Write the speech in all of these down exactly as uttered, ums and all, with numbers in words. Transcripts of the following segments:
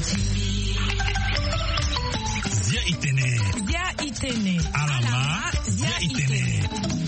Zia itene. Zia itene. Alama. Zia itene.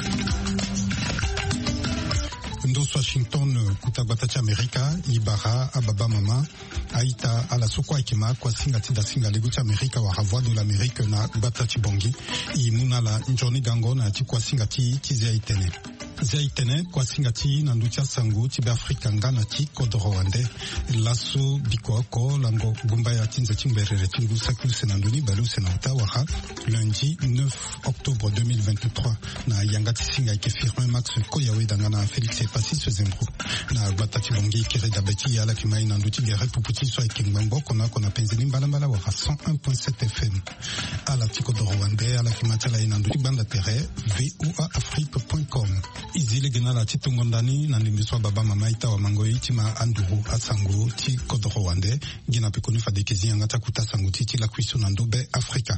Ndos Washington kutabatacha Amerika Ibara Ababa Mama Aita ala soko akima kwa singa tida singa lego cha Amerika wa voix de l'Amérique na batachi bongi imuna la njoni gango na ti kwa singa ti kizia itene zia itene kwa singa ti na nducha sangu ti Afrika ngana ti kodorowande laso bikoko lango gumba ya tinza timberere tingu sakul senanduni balu senata waha lundi neuf octobre deux mille vingt-trois na yangati singa ke firme Max Koyawe dangana Félix Passis Zembro na batachi bongi kire dabeti ya la kimai na nduti gere puputi so ikingmambo kona kona penzeni mbala wa cent un point sept F M à la tiko de Rwanda à la kimatala ina nduti banda tere v o a afrique point com izile gena la titungondani na ndimbiso baba mama ita wa mangoi tima anduru asango ti kodo Rwanda gina pekoni fadekezi ngata kuta sango titi la kwiso na ndobe Afrika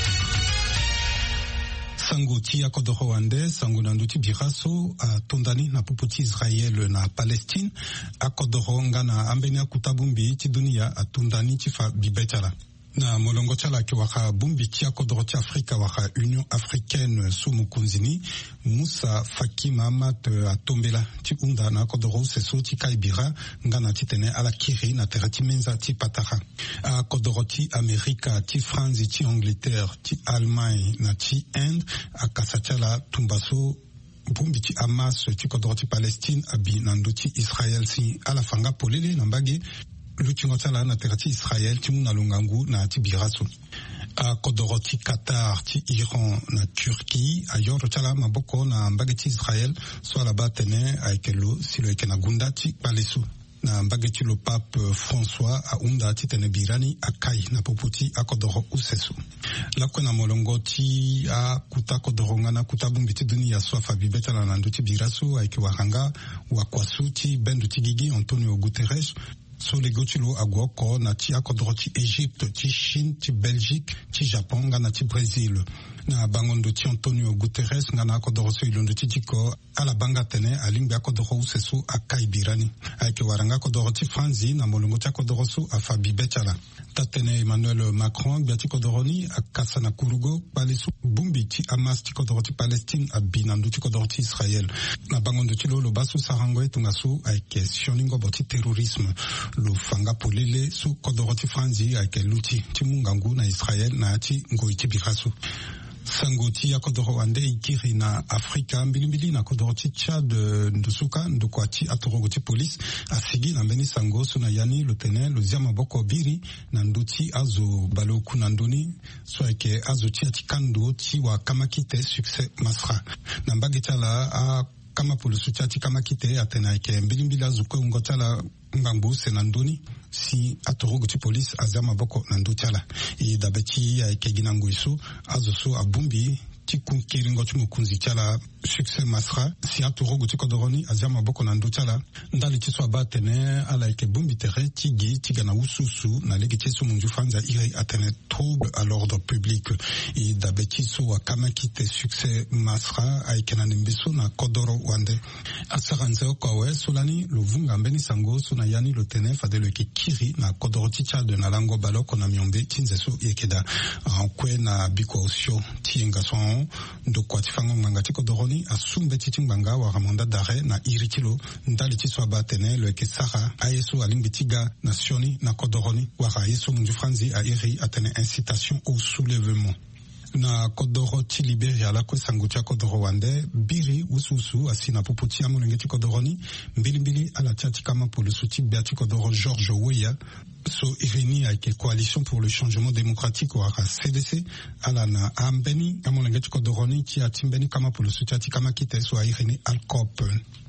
sango ti ya kodo Rwanda sango na nduti biraso a tondani na puputi Israel na Palestine a kodo Rwanda na ambeni akutabumbi ti dunia a tondani ti fa bibetala na molongo chala ki waka bumbi ti ya kodo ti Afrika waka Union Africaine su mukunzini Musa Faki Mahamat a tombela ti unda na kodo seso ti kaibira ngana ti tene ala kiri na tere ti menza ti patara a kodo ti Amerika ti France ti Angleterre ti Allemagne na ti Inde a kasachala tumbaso bumbi ti Hamas ti kodo ti Palestine abi nando ti Israel si ala fanga polele na mbage luchingotala na tere ti Israel ti muna lungangu na ti biraso a kodoro ti Qatar ti Iran na Turquie a yoro chala maboko na mbage ti Israel so ala ba tene a ekelo silo eke na gunda ti palesu na mbage ti lo pape François a unda ti tene birani a kai na poputi a kodoro usesu lakwe na molongo ti a kuta kodoro ngana kuta bumbi ti dunia so fa bibetala na ndu ti biraso a eke waranga wa kwasu ti bendu ti gigi Antonio Guterres so le gochilo agwoko na ti akodro ti Égypte, ti Chine, ti Belgique, ti Japon, ngana ti Brésil. Na bangondo ti Antonio Guterres ngana akodro so ilondo ti diko ala banga tene alingbe akodro seso akai birani. Aike waranga akodro ti Franzi na molongo ti akodro so afa bibetala. Tatene Emmanuel Macron biati kodoroni akasa na kurugo palesu bumbi ti Hamas ti kodro ti Palestine abinando ti kodro ti Israel. Na bangondo ti lo lo basu sarango tunga so aike sioningo boti terrorisme. Lo fanga polele su kodoro ti Franzi aike luti ti mungangu na Israel na ti ngoi ti biraso. Sango ti ya kodoro ande ikiri na Afrika mbilimbili na kodoro ti Tchad ndusuka ndukwa ti atorogo ti police asigi na mbeni sango suna yani lutene luziama boko biri na nduti azo baloku na nduni so aike azo ti ati kando ti wa kamakite succès masra na mbagi tala a kama pulusu ti ati kamakite atena aike mbilimbili azukwe ungotala ngambu senandoni si atorogo ti police azama boko nandu chala e dabeti ya keginangu isu azoso abumbi ti kunkiringo ti mukunzi chala succès masra si atorogo ti kodoroni azama boko nandu chala ndali ti so abatene ala ke bumbi tere ti gi ti gana ususu na legi ti so munju fanza iri atene trouble à l'ordre public e dabeti so akama kite succès masra ay kenande mbiso na kodoro wande asaranze okwawe solani lovunga mbeni sango so na yani lo tene fadelo ke kiri na kodoro ti Tchad na lango baloko na miombe tinzeso yekeda ankwe na biko osio ti ngason ndokwa ti fango nganga ti kodoroni asumbe ti tingbanga wa ramonda dare na irikilo ndali ti so abatene lo ke sara ayeso alimbi tiga na sioni na kodoroni wa ayeso munju franzi a iri atene incitation au soulèvement na kodoro ti Liberia la kwe sango ti kodoro wande biri ususu asina puputi ya mulenge ti kodoroni mbilimbili ala ti ati kama pulusu ti bia ti kodoro George Weah so irini aike coalition pour le changement démocratique waka C D C ala na ambeni amulenge ti kodoroni ti ati mbeni kama pulusu ti ati kama kite so irini alcop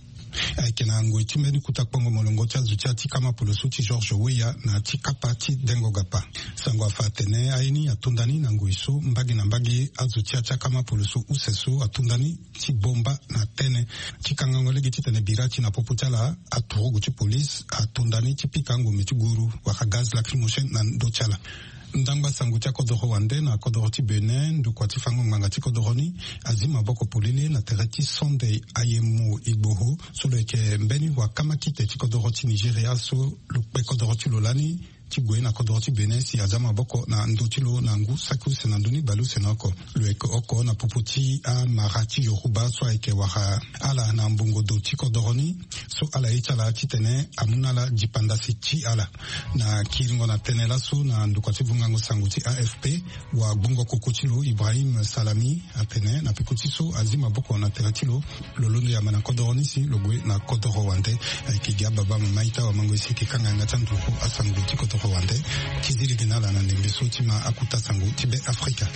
aike na ngoi ti mbeni kuta kpongo molongo ti azu ti ati kama pulusu ti George Weah na ti kapa ti dengo gapa sango afa atene aini atundani na ngoi so mbagi na mbagi azu ti ati kama pulusu useso atundani ti bomba na tene ti kangango legi ti tene bira ti na popo ti ala atorogo ti police atundani ti pika ngombe ti guru waka gaz lacrymogène na ndo ti ala ndangba sango ti akodoro wande na akodoro ti Benin ndukua ti fango nganga ti kodoroni azima boko polele na tere ti Sunday Ayemo Igboho so lo yeke mbeni wa kama kite ti kodoro ti Nigeria so lo kpe kodoro ti lolani Tigwe na kodoro Tibene si azama boko na ndotilo na ngu saku senanduni balu senoko. Lueko oko na popoti a marati yoruba so eke wara ala na mbongo do tikodoroni so ala ichala chitene amunala jipanda si chi ala na kiringo na tenela so na ndukwati vungango sanguti A F P wa bungo kokochilo Ibrahim Salami atene na pikuti so azima boko na teratilo lolondo ya mana kodoroni si logwe na kodoro wande kigia baba mamaita wa mango isi kikanga ngatanduko asangu tikodoro wande kizili ginala na nembeso tima akuta sangu tibe Afrika.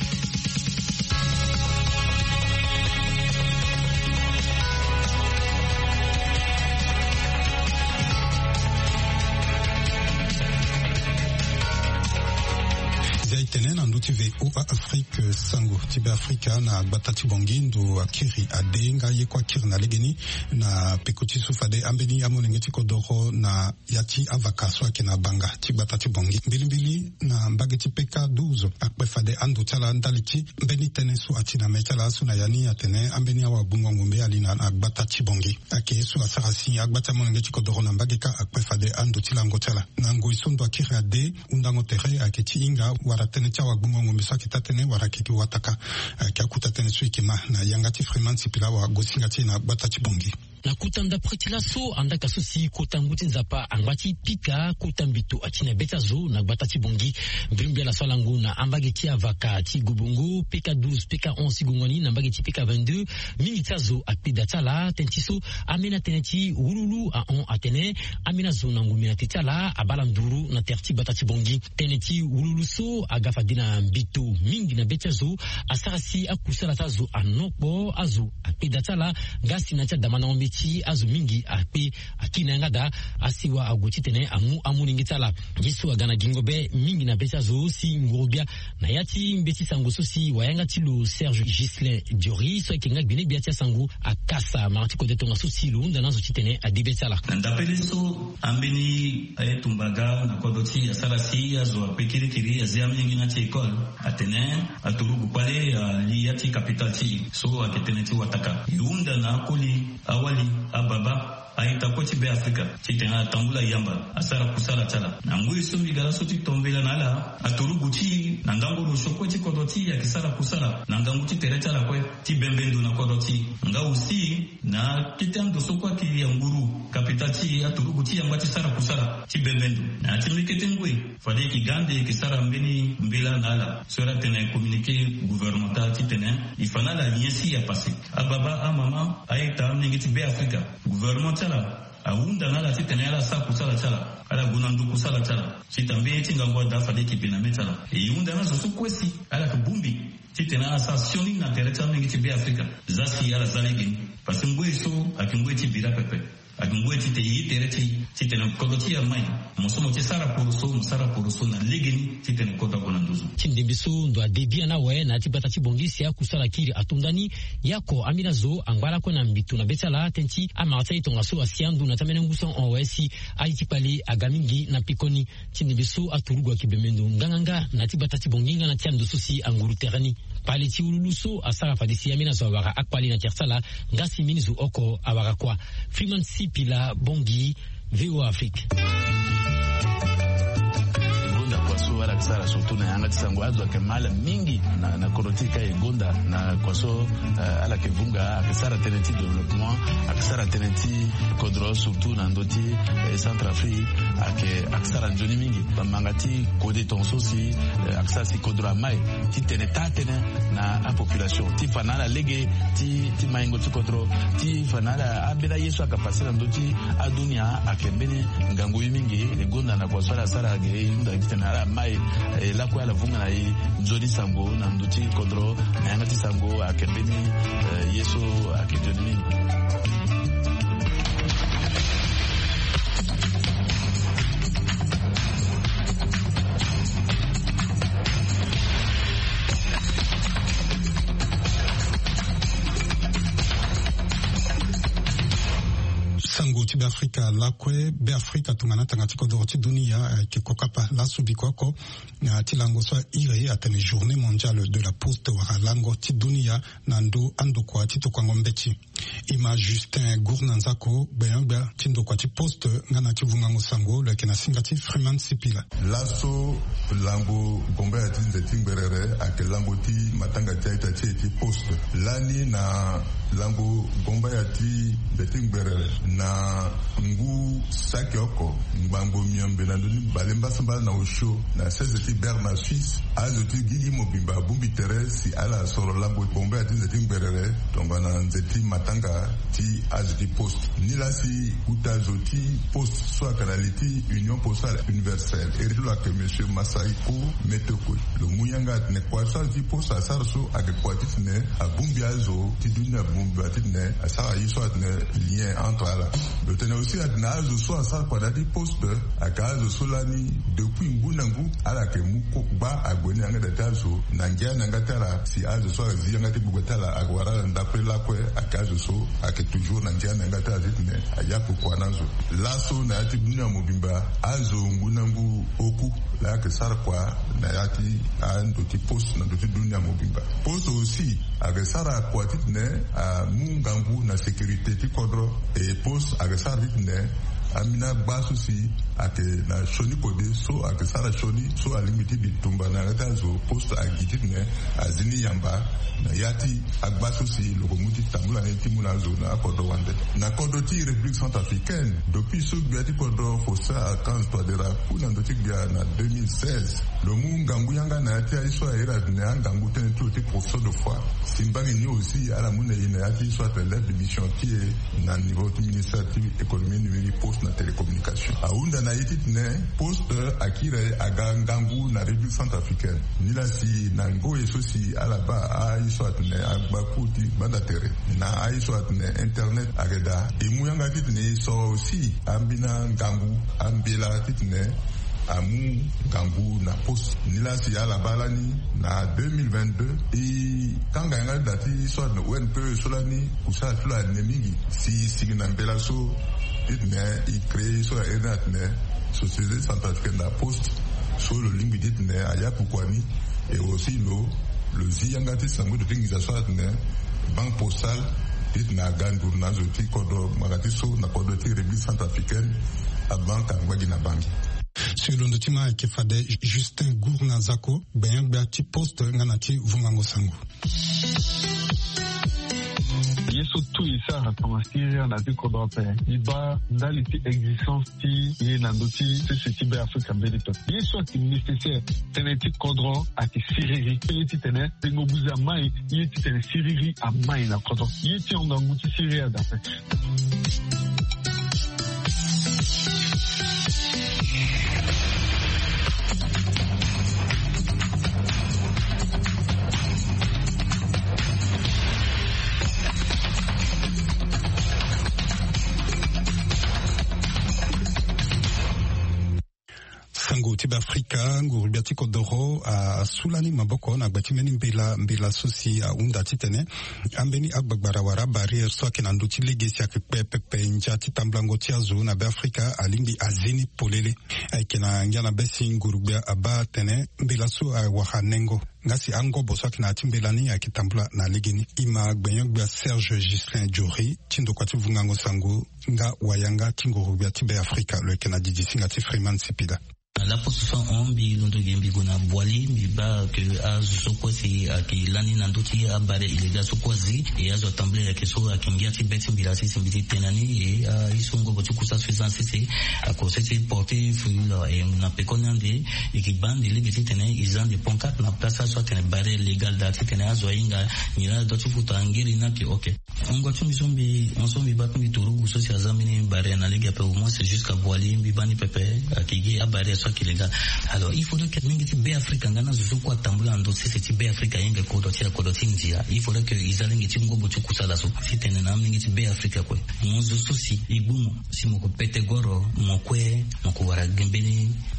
Tenen na nduti ve o Afrique sango tibe Afrika na batati bongi ndo akiri adenga ye kwa kiri na legeni na pekuti sufade ambeni amonengeti kodoro na yati avaka swake na banga ti batati bongi mbili mbili na mbageti peka douze akpefade andu tala ndaliti mbeni tene su ati na mechala su na yani atene ambeni awa bungo ngumbe alina na batati bongi ake su asarasi agbata monengeti kodoro na mbageka akpefade andu tila ngotala na ngoisondo akiri ade undango tere aketi inga warate tene chawa bungo ngombe sa kitatene warakiki wataka kia kutatene suikima na yangati freeman sipila wa gosingati na batati bongi. Na kutanda pretilaso andaka susi kotambuti nzapa angwati pika kotambito atina betazo na batati bongi mbimbia la salangu na ambageti avaka ti gubungu pika douze pika onze gungwani na ambageti pika vingt-deux minitazo apidatala tentiso amena teneti ululu a on atene amena zona ngumina titala abalanduru na terti batati bongi teneti ululu so agafadina mbito mingi na betazo asarasi akusala tazo anokbo azo apidatala gasi na damana ombi ti azu mingi ape akina ngada asiwa agoti tene amu amuningitala yesu agana gingobe mingi na beta zo si ngobia na yati mbeti sango sosi wayanga tilo Serge Gislin Diori so kinga bine biatia sango akasa marti ko detonga sosi lunda nazo titene adibetala ndapeliso ambeni ayetumbaga na kodoti asarasi azo apekiri kiri aziamngi na chekol atene aturugu pale liati capital ti so aketene ti wataka yunda na koli awali ababa aita koti be Afrika titena tambula yamba asara kusala chala na ngui sumbi gara soti tombela nala aturuguti na ndango rushoko ti kodoti ya kisara kusala na ndango ti teretala kwe ti bembendu na kodoti nga usi na kitando sokwa ki ya nguru kapitati aturuguti ya ngati sara kusala ti bembendu na timikete ngui fade ki gande kisara mbeni mbela nala sera tena communiqué gouvernemental ti tena ifana la liensi ya passé ababa amama aita mningiti be Afrika gouvernement aunda nala titene ala sa kusala chala ala gunandu kusala chala sitambe tinga ngoda fade kipina metala e unda nazo sukwesi ala kubumbi titene ala sa sioni na tereta ngiti be Afrika zasi ala zalegi pasingwe so akingwe tibira pepe akingwe tite yi tereti titene kodoti ya mai musomo tisara poroso musara poroso na legeni titene kota gunanduzo tindimbiso ndo adebia na we na tibata tibongisi ya kusala kiri atundani yako amina zo angwala ko na mbitu na betala tenti amata itonga so asiandu na tamene nguso onwesi aitipali agamingi na pikoni tindimbiso aturugwa kibemendo nganganga na tibata tibonginga na tiamdo susi anguru terani pali ti ululuso asara fadisi amina zo awara akwali na tertala ngasi minizu oko awara kwa Freeman Sipila Bongi V O Afrique. Wala kisara surtout na yanga tisango azo kemala mingi na na korotika egonda na kwaso uh, ala kevunga akisara tenenti development akisara tenenti kodro surtout na ndoti eh, Centrafrique ake akisara njoni mingi bamangati kode tonso si uh, akisara si kodro mai ti teneta tene na a population ti fanala lege ti ti maingo ti kodro ti fanala abela yesu akapasira ndoti adunia akembeni ngango mingi egonda na kwaso ala sara ge inda kitena mai e la kwa la vunga na i Joni Sango na nduti kodro na yanga ti sango akembeni uh, yeso akejoni Sango sangu ti Afrika lakwe be Afrika tungana tanga ti kodoro ti dunia ki kokapa la subi kwako ti lango so ire atene journée mondiale de la poste wara lango ti dunia nando ando kwa ti to kwango mbeti ima Justin Gournanzako beyanga ti ndo kwa ti poste ngana ti vungango sango le kena singati Freeman Sipila laso lango gombe ati nzeti ngberere ake lango ti matanga ti aita ti ti poste lani na lango gombe ati nzeti ngberere na ngu saki oko ngbango miambe na ndoni balemba samba na osho na seize ti Berna Suisse azo ti gigi mobimba bumbi teresi ala soro lango gombe ati nzeti ngberere tonga na nzeti matanga ti azo ti poste nilasi utazo ti poste soit kanaliti union postale universelle erilo ake monsieur Masaiko Metoko lo muyanga ne kwa sal ti poste asar so ake kwa ti ne abumbi azo ti dunia bumbi ati ne asara yi soit ne lien entre ala le tene aussi ati na azo so asar kwa dati poste aka azo so lani depuis ngunangu ala ke muko ba agweni anga dati azo nangia nanga tara si azo so azi anga ti bugotala agwara ndapre lakwe aka azo so ake toujours nangia nanga tara ati ne ayapo kwa nazo laso na ati dunia mobimba azo ngunangu oku la ke sar kwa na yati ando ti poste na ti dunia mobimba poste aussi ake sara kwa ti ne a mungangu na sécurité ti kodro e poste ake sara ti ne amina basu si ake na shoni kode so ake sara shoni so alimiti bitumba na ngata zo poste agiti ne azini yamba na yati agbaso si lokomuti tambula ne timuna zo na kodo wande na kodo ti République centrafricaine depuis so biati kodo fosa akans to dera kuna ndoti bia na deux mille seize lo mungangu yanga na yati aiso era ne angangu tene to ti professeur de foi simbani ni aussi ala muna ina yati so appelle de mission qui est na niveau du ministère de l'économie numérique poste na télécommunication aunda na yiti ne poste akire agangangu na République centrafricaine nila si nango eso si ala ba a soit ne agbakuti bandatere na ai soit ne internet ageda imuyanga titne so aussi ambina ngangu ambela titne amu ngangu na poste nila si ala balani na deux mille vingt-deux e kanga yanga dati soit ne wen peu solani kusa tula ne mingi si sigina mbela so titne i créé so internet ne société centrafricaine na poste so le limbi titne aya pukwani et aussi lo le ziyangati sango de tingisation atne banque postale dit na gandur na zoti kodo magati so na kodo ti République centrafricaine a banque ngwagi na banki sur le document qui fade Justin Gournanzako ben beati poste ngana ti vungango sango yeso tu isa hatama Syria na ti kodo pe iba ndali ti existence ti ye na ndoti se ti be Afrika mbelito yeso ti nécessaire tene ti kodro ati siriri ye ti tene tengo buza mai ye ti tene siriri a mai na kodro ye ti ongangu ti Syria da pe sango tiba Afrika nguru biati kodoro a sulani maboko na gbatimeni mbela mbela sosi a unda titene ambeni agbagbara wara barrière so ke nandu ti legacy ak pepe nja titamblango ti azu na be Afrika alingi azini polele ay kena ngana besi nguru bia aba tene mbela so a wahanengo ngasi ango boso ke na timbelani akitambula na legeni ima gbenyo bia Serge Gislin Diori tindo kwati vungango sango nga wayanga tingoro bia tibe Afrika le kena didi singa ti Freeman Sipida la position on bi londo gembi gona boili mi ba que a sokosi aki lani nanduti abare ilega sokozi e azo tamble ya keso akingia ti beti mbirasi simbiti tenani e a isongo botu kusa suffisance c'est à cause c'est porter fuilo e na pekonande e ki bande legati tenen ils ont des pancartes na place soit tenen barre légal dati tenen azo inga nila dotu futa ngiri na ki OK on go tu misombi on sombi ba mi turu so si azamini barre na lega pe au moins c'est jusqu'à boili mi bani pepe akigi abare qui les gars alors il faudrait que mingi be Afrika ngana zuzu kwa tambula ndo sisi ti be Afrika yenge kodo ti kodo ti ndia il faudrait que izalengi ti ngobo tu kusala so sitene na mingi ti be Afrika kwe mozo sosi ibumo si moko pete goro mokwe moko wara gembeni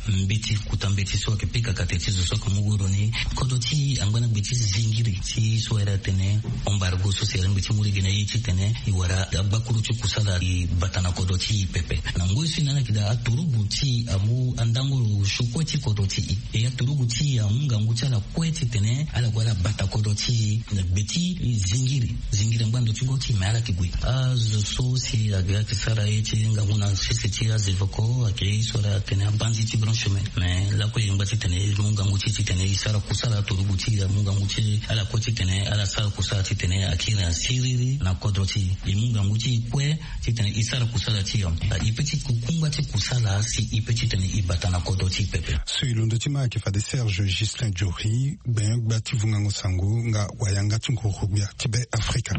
mbeti kutambeti so ke pika katetizo so kumuguro ni kodoti angwana beti zingiri ti so era tene embargo social mbeti muri gina yi tene iwara bakuru chu kusala i batana kodoti pepe na ngoisi nana kida aturubu ti amu andango shukoti kodoti e aturubu ti amunga nguchala kweti tene ala gwala bata kodoti na beti zingiri zingiri mbando chugoti mala kigwi azo so si aga kisara eti ngamuna sisi ti azevoko ake sora tene banzi ti branchement mais la ko yimba ti tene lunga nguchi ti tene isara kusala turubu ti munga nguchi ala ko ti tene ala sala kusala ti tene akira siriri na kodoti imunga nguchi kwe ti tene isara kusala ti yom ipeti kukumba ti kusala si ipeti tene ibata na kodoti pepe suilundo ti ma ke fa de Serge Gislin Djori ben gbati vunga ngosango nga wayanga tunkurubia tibe Afrika.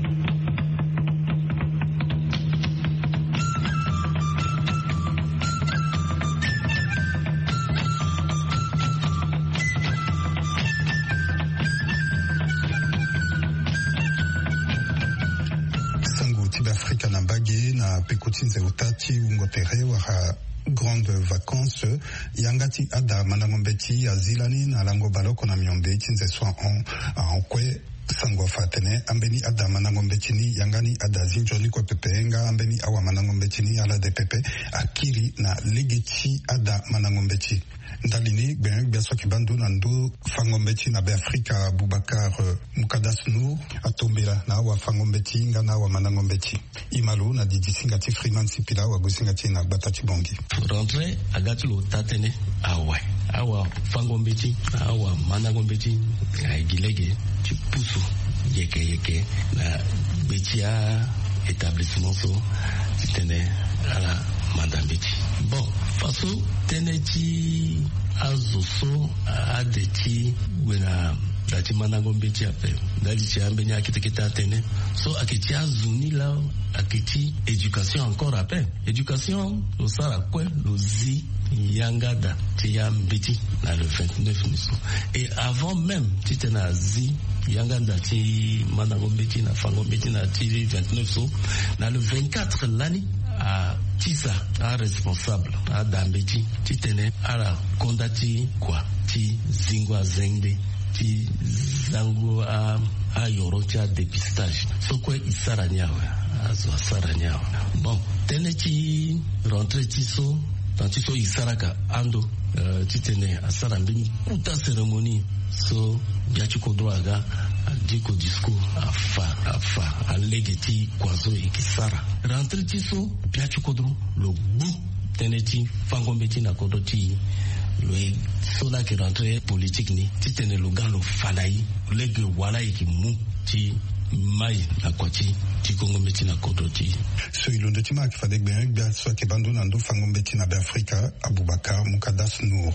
Afrika na bage na pekutinze utati ungotere waka grande vacances yangati ada manangombeti azilani na lango baloko na miombe tinze soin en en kwe sango fatene ambeni ada manangombetini yangani ada zinjoni kwa pepenga ambeni awa manangombetini ala de pepe akiri na legeti ada manangombeti ndalini ben biaso kibandu nando fangombeti na be Afrika Boubacar uh, Mukadas Nour atombela na wa fangombeti ngana wa manangombeti imalu na didisingati Freeman Sipila wa gusingati na batati bongi rentre agati lo tatene awa awa fangombeti awa manangombeti aigilege chipusu yeke yeke na betia établissement so tene ala mandambeti bon faso teneti azoso adeti wena dati manangombeti ape dali chiambe nya kiteketa tene so akiti azuni la akiti éducation encore ape éducation lo sara kwe lo zi yangada ti yambeti na le vingt-neuf niso et avant même ti tena zi yanganda ti manangombeti na fangombeti na ti vingt-neuf so na le vingt-quatre lani a tisa a responsable a dambeti ti tene ala kondati kwa ti zingwa zengde ti zango a a yoro ti a dépistage so kwe isara nyawe azo asara nyawe bon tene ti rentre ti so tanti so isaraka ando uh, ti tene asara mbini kuta cérémonie so biachi kodroaga diko disco afa afa alegeti kwazo ikisara rentre ti so biachi kodro lo bu teneti fangombeti na kodoti lo sola ki rentre politique ni ti tene lo galo falai lege wala iki mu ti mai na kwati ti kongombeti na kodoti so ilondo ti ma ki fadek ben bia so ke bandu nando fangombeti na be Afrika Aboubacar Mukadas Nour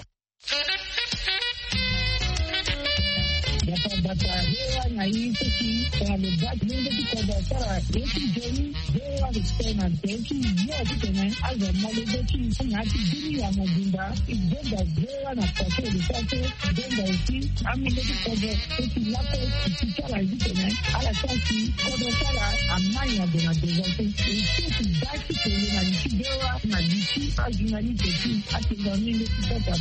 bata hewa na hii sisi kwa mbaki ndio kwa sara yetu jeni hewa tena teki yote tena aza malezi na kidini ya mjinga ibenda hewa na kwa ile sasa benda usi amile kwa sisi lako kichara hivi tena ala sasa kwa sara amanya de na dezote sisi baki tena na hewa na disi ajinali teki atendani ile kwa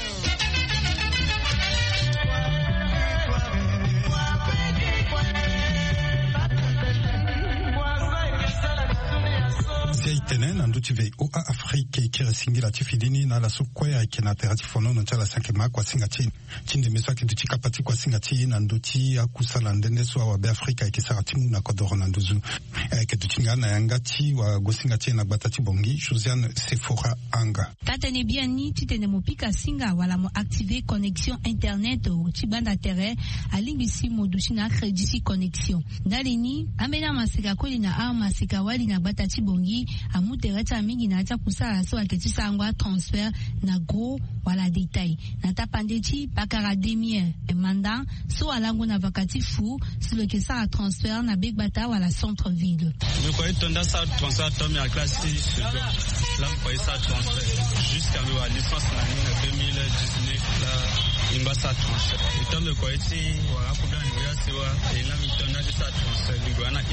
Zaitene nando tive o a Afrique kira singira tifidini na la sukwe kina terati fono no chala sankema kwa singati chinde meswa kitu chikapati kwa singati nando ti akusala ndende so wa be Afrika kisarati mu na kodoro nandozu kitu chinga na yangati wa gosingati na batati bongi Josiane Sephora Anga tatene bien ni titene mopika singa wala mo activer connexion internet o tibanda terre alingisi modushi na crédit connexion ndalini amena masika koli na a masika wali na batati bongi amutereta mingi na acha kusala so aketi sangwa transfert na gros wala détail na tapandeti bakara demi manda so alango na vakati fu sur le que ça transfert na big bata wala centre ville me quoi tonda ça transfert tom ya classe six là quoi ça transfert jusqu'à la licence en deux mille dix-neuf là imba ça transfert et tom de quoi ici voilà problème ya siwa et là mi tonda ça transfert du gwana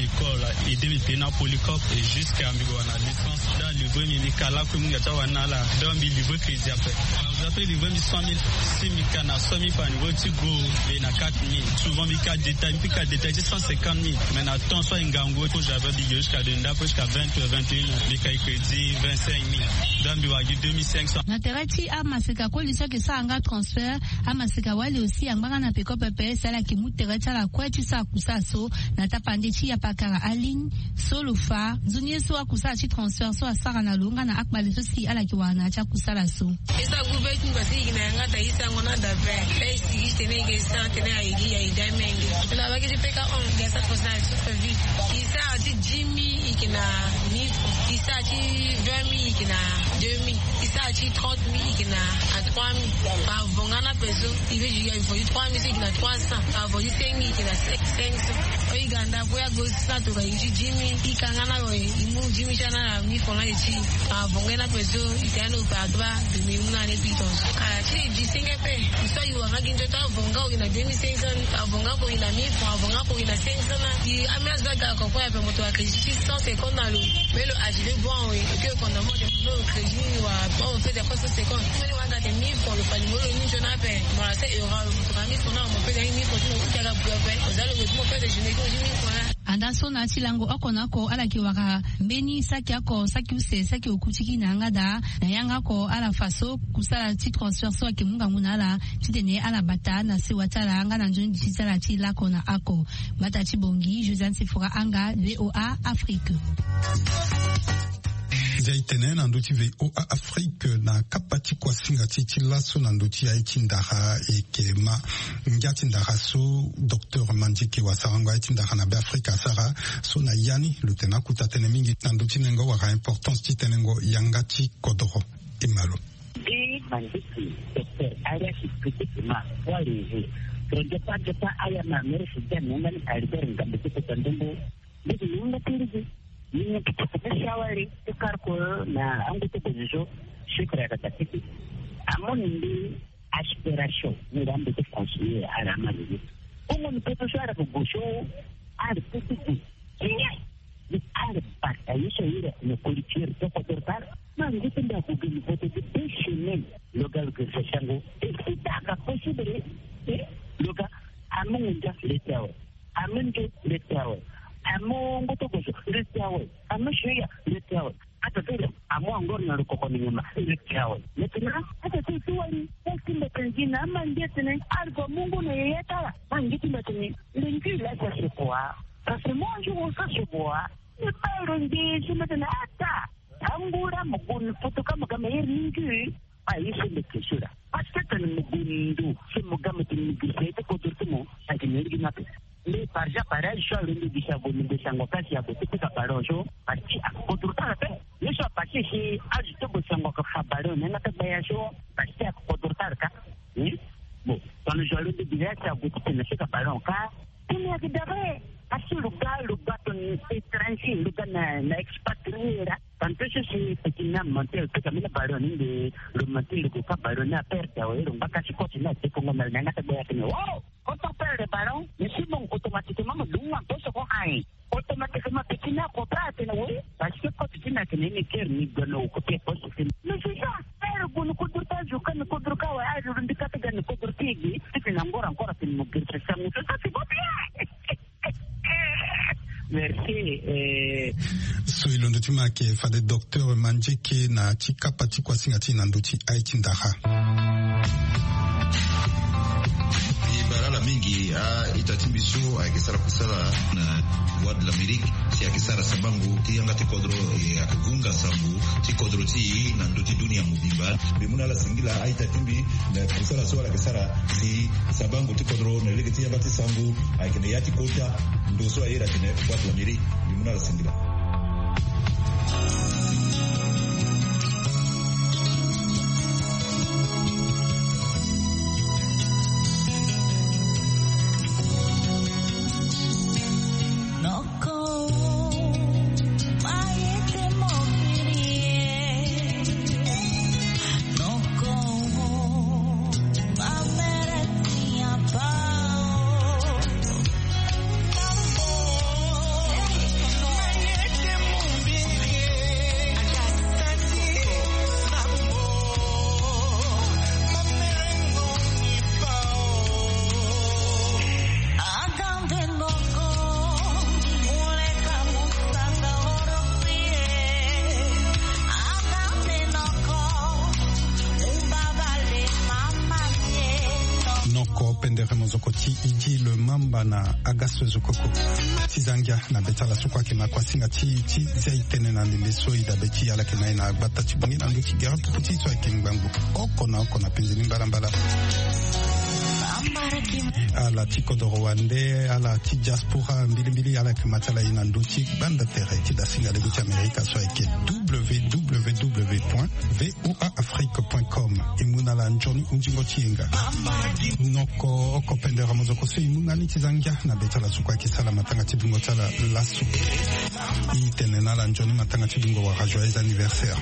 école et demi pena polycop et jusqu'à mbigo na licence dans livre mi kala ko mi ngata wana la dans mi livre crédit après vous appelez livre mi cent mille si mi kana cent mille par niveau ti go et na quatre mille souvent mi ka détail mi ka détail cent cinquante mille mais na temps soit ngango ko j'avais dit jusqu'à denda jusqu'à vingt vingt et un mi ka crédit vingt-cinq mille dans mi wa deux mille cinq cents na terati amaseka ko lisa ke sa anga transfert amaseka wale aussi anganga na peko pepe sala ki muterata la kweti sa kusaso na tapande chi ya pakara aline solofa zunye so akusa chi transfert so asara na longa na akbale so si ala ki wana cha kusala so esa gubeti ngasi ina ngata isa ngona da ve esi istene ke sa tene ayi ya idamenge na baki peka on gesa kosa so vite isa ati jimmy ikina ni isa ati vingt ikina deux mille isa ati trente mille ikina à trois mille par vongana peso ibe jiga il faut trois mille ikina trois cents par voli cinq mille ikina cinq cents oiganda boya go sa to ga ichi jimmy ikangana go imu jimmy chana na mi fona ichi par vongana peso itano pa dva de mimuna ne pitos ah chi jisinge pe so you are going to ta vonga o ina deux mille cinq cents vonga ko ina mi vonga ko ina cinq cents di amaza ga ko kwa pe moto akiji cent cinquante na lo mais le agile bon oui que pendant moi de no crédit wa on fait des costes cinquante mais on a des mille pour le palimolo ni je n'a pas moi c'est euro moto kami sona mo pe des mille pour tout ka ga boué aux allez mo fait des génégo mille pour anda so na chilango akona ko ala ki waka mbeni saki ako saki use saki okuchiki na ngada na yanga ko ala faso kusala ti transfert so ke munga munala tidene ala bata na se watala anga na njonji titala ti la kona ako bata ti bongi Josiane Sefora anga V O A Afrique zaitene na nduti V O A Afrique na kapati kwa singa titi laso na nduti ya itindaha ekema ngati ndaha so docteur Mandike wa sarangwa itindaha na be Afrika sara so na yani lutena kutatene mingi na nduti nengo waka importance titenengo yangati kodoro imalo di Mandike docteur aya kipitima wale Kerja pada ayah nama sudah mengenai air ngambil kita tandembo. Jadi nunggu tinggi, ini kita shawari tukar ko na anggota bejo shukra kata kita. Amon ini aspirasi ni ramai kita konsider arama ini. Umum kita suara begoso ada tutup. Ini di ada partai saya ni politik toko tertar. Manggu tidak mungkin kita disini local kesehatan. Kita akan possible. Loga among just little among just little among what was little among share little at the time among going to coconia little little at the two something that can be naman getting algo mungo na yeta man getting that ni linki la sa sepoa kasi mo jo sa sepoa ni parang di sumatana ata angura mo kun foto ka magamay linki ay isin kisura pasta tan mugundu sumugam tin gisete ko turtumo ay energi nape le parja para sho lindi bisa go minde sango kasi ako tuka barojo pasti ako turta pe yeso pasti si aji to go sango ka habaro na ta bayasho pasti ako turta ka ni bo tono jolo de direta go tuka ka baron ka tini akidabe asu lugar lugar ton transi lugar na na expatriera tanto si pequena mantel que camina baron de lo mantel que fa baron na perda o era un bacasi coche na te pongo mal na ta boya que wow cuánto perde baron y si mon automáticamente dunga cosa ko ai automáticamente pequena comprate no we parce que coche tina que ni ker ni gano ko te posso que no se sa pero con ko turta ju kan ko turka wa ai run dikata gan ko turtigi que ancora ancora tin mo che se siamo tutti si merci eh so ilondo timake fade docteur Mandike na tikapati kwa singati na nduti aitindaha ibarala mingi a itatimbiso akisara kusala na wad la Amerika si akisara sabangu tianga tikodro ya kugunga sambu tikodro ti na nduti dunia mubimba bimuna la singila aitatimbi na kusala swala akisara si sabangu tikodro na lege tianga tisangu aikene yati kota ndo so ayera tene wad la Amerika bimuna la singila Lumumba na Agasto Zukoko tizangia na betala sukwa kema kwa singa chi chi zai tene na ndimbeso ida beti ala kema ina bata chibungi na nduchi gara puputi so ikengbangu oko na oko na penzini mbalambala ala tiko do Rwande ala ti diaspora mbili mbili ala kematala ina nduchi banda tere ti da singa le buti Amerika so ike w w w point voa afrique point com imuna la njoni unjingo chienga noko oko pendera mozoko so imuna ni tizangia na betala sukwa kisala matanga tibungo tala lasu itene na la njoni matanga tibungo wa joyeux anniversaire.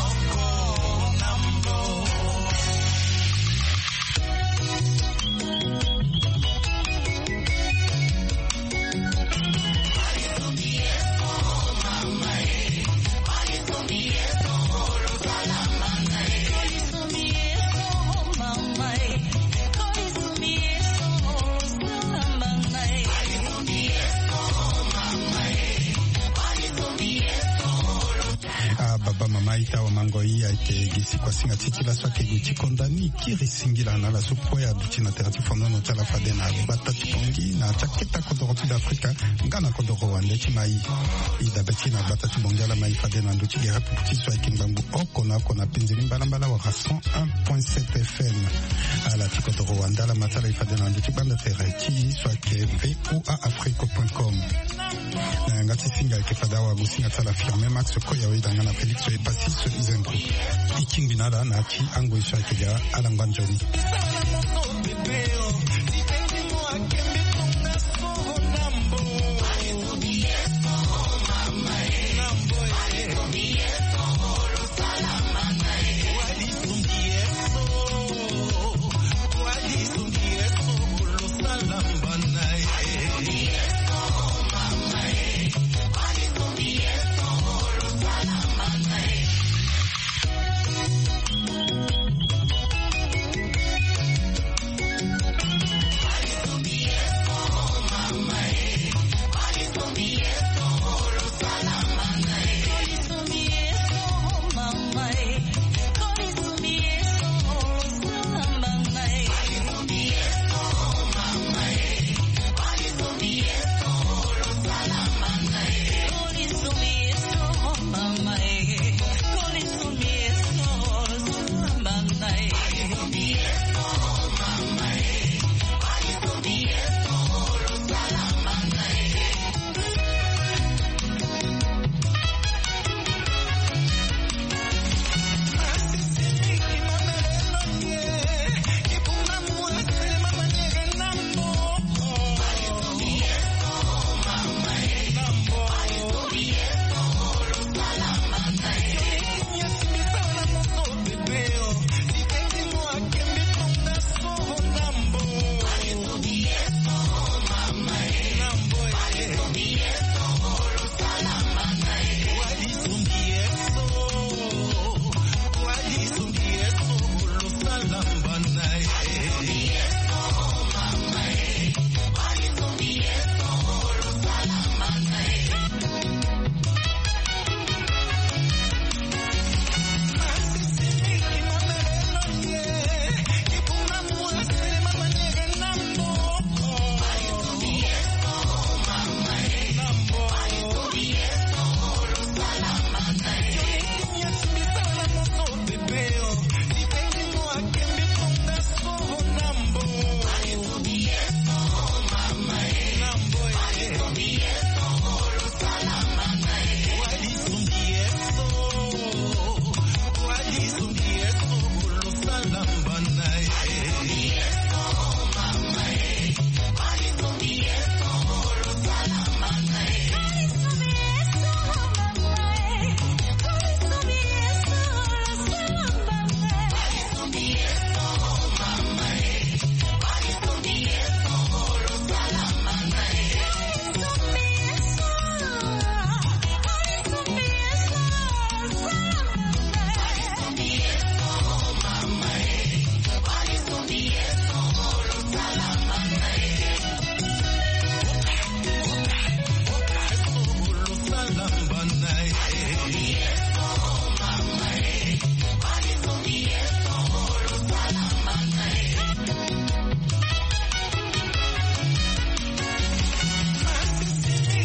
Maita wa mango hii aite gisi kwa singa titi la swake guchi kondani kiri singila na la supo ya duchi na terati fonono tala fade na bata tipongi na chaketa kodoro tu d'Afrika ngana kodoro wande chimai ida beti na bata tibongi ala mai fade na duchi gera puputi swa ikimbangu oko na oko na pinzili mbalambala wa cent un point sept F M ala tikodoro wanda la matala ifade na duchi banda terati swake voa afrique point com na ngati singa ikifada wa gusinga tala firme max koya wida ngana Felix so ipasi so izengro ikingbinala na chi ango isha kega alangbanjoni